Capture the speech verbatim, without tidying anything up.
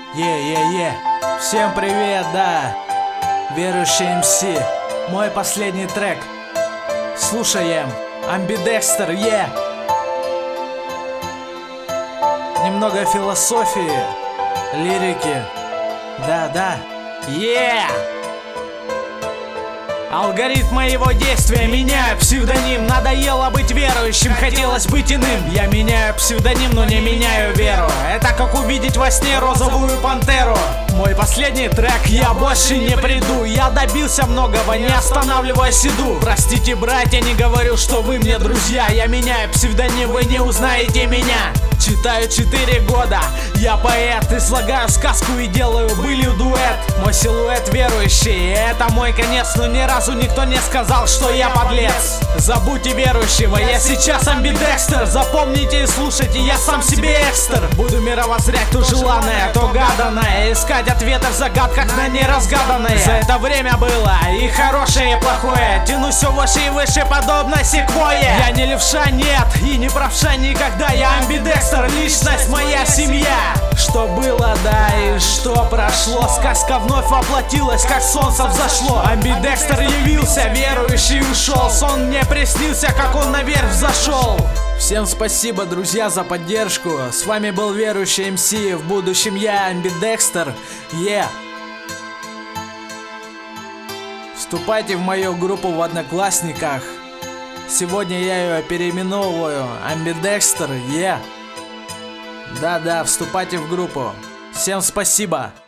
Е-е-е, всем привет, да, верующий эм си, мой последний трек, слушаем, Ambidexter, е Немного философии, лирики, да-да, е Алгоритм моего действия меняю псевдоним. Надоело быть верующим, хотелось быть иным. Я меняю псевдоним, но не меняю веру. Это как увидеть во сне розовую пантеру. Мой последний трек, я больше не приду. Я добился многого, не останавливаясь иду. Простите, братья, не говорю, что вы мне друзья. Я меняю псевдоним, вы не узнаете меня. Читаю четыре года, я поэт, и слагаю сказку и делаю былью дуэт. Мой силуэт верующий, это мой конец, но ни разу никто не сказал, что я подлец. Забудьте верующего, я сейчас Ambidexter. Запомните и слушайте, я сам себе экстер. Буду мировоззрять то желанное, то гаданное, искать ответы в загадках на неразгаданные. За это время было и хорошее, и плохое. Тяну все выше и выше, подобно секвойе. Я не левша, нет, и не правша никогда. Я Ambidexter, личность моя семья. Что было, да, и что прошло. Сказка вновь воплотилась, как солнце взошло. Ambidexter явился, верующий ушел. Сон мне приснился, как он наверх взошел. Всем спасибо, друзья, за поддержку. С вами был верующий эм си. В будущем я Ambidexter. Е yeah. Вступайте в мою группу в Одноклассниках. Сегодня я ее переименовываю. Ambidexter. Е yeah. Да-да, вступайте в группу. Всем спасибо.